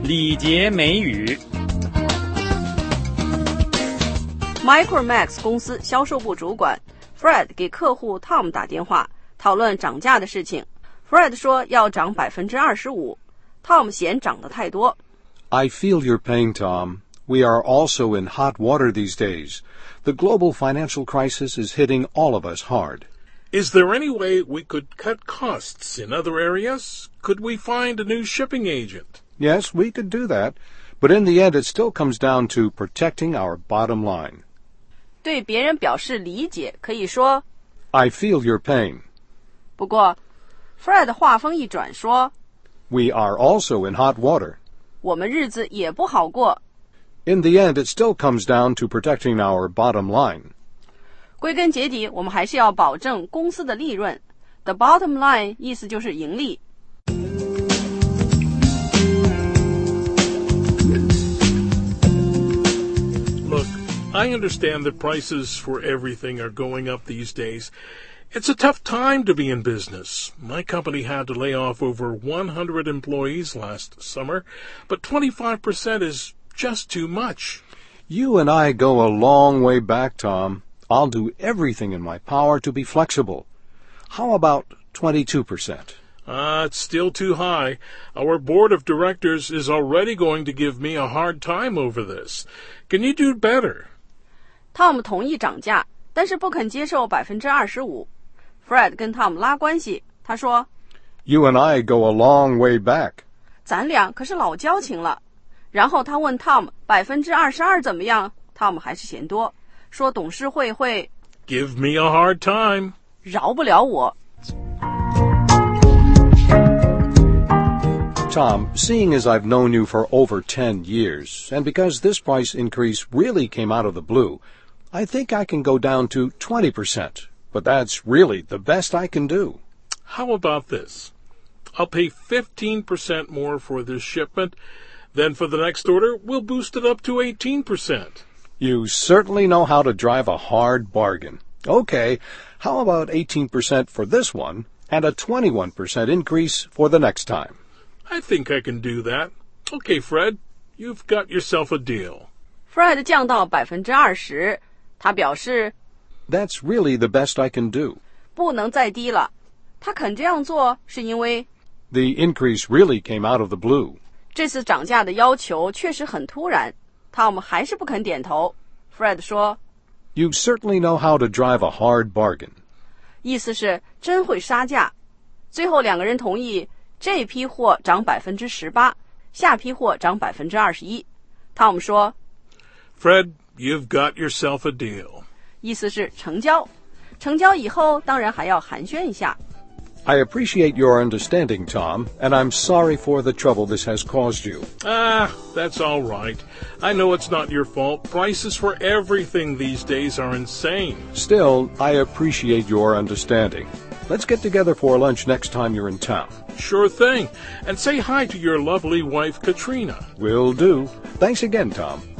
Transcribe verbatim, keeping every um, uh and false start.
礼节美语。 Micromax 公司销售部主管 Fred 给客户 Tom 打电话，讨论涨价的事情。Fred 说要涨 百分之二十五， Tom 嫌涨得太多。 I feel your pain, Tom. We are also in hot water these days. The global financial crisis is hitting all of us hard. Is there any way we could cut costs in other areas? Could we find a new shipping agent? Yes, we could do that, but in the end it still comes down to protecting our bottom line. 对别人表示理解可以说 I feel your pain. 不过 Fred 话锋一转说 We are also in hot water. 我们日子也不好过。 In the end it still comes down to protecting our bottom line. 归根结底我们还是要保证公司的利润。 The bottom line 意思就是盈利。 Look, I understand that prices for everything are going up these days. It's a tough time to be in business. My company had to lay off over one hundred employees last summer, but twenty-five percent is just too much. You and I go a long way back, Tom. I'll do everything in my power to be flexible. How about twenty-two percent? Ah, uh, it's still too high. Our board of directors is already going to give me a hard time over this. Can you do better? Tom 同意涨价，但是不肯接受 百分之二十五。 Fred 跟 Tom 拉关系，他说 You and I go a long way back. 咱俩可是老交情了。然后他问 Tom 百分之二十二怎么样， Tom 还是嫌多，说董事会会 Give me a hard time. 饶不了我。 Tom, seeing as I've known you for over ten years, and because this price increase really came out of the blue, I think I can go down to twenty percent, but that's really the best I can do. How about this? I'll pay fifteen percent more for this shipment. Then for the next order, we'll boost it up to eighteen percent. You certainly know how to drive a hard bargain. Okay, how about eighteen percent for this one, and a twenty-one percent increase for the next time? I think I can do that. Okay, Fred, you've got yourself a deal. Fred 降到 百分之二十， 他表示 That's really the best I can do. 不能再低了。他肯这样做是因为 The increase really came out of the blue. 这次涨价的要求确实很突然。 Tom 还是不肯点头。 Fred 说 You certainly know how to drive a hard bargain. 意思是真会杀价。最后两个人同意这批货涨 百分之十八， 下批货涨 百分之二十一。 Tom 说 Fred, you've got yourself a deal. 意思是成交。成交以后当然还要寒暄一下。 I appreciate your understanding, Tom, and I'm sorry for the trouble this has caused you. Ah, that's all right. I know it's not your fault. Prices for everything these days are insane. Still, I appreciate your understanding. Let's get together for lunch next time you're in town. Sure thing. And say hi to your lovely wife, Katrina. Will do. Thanks again, Tom.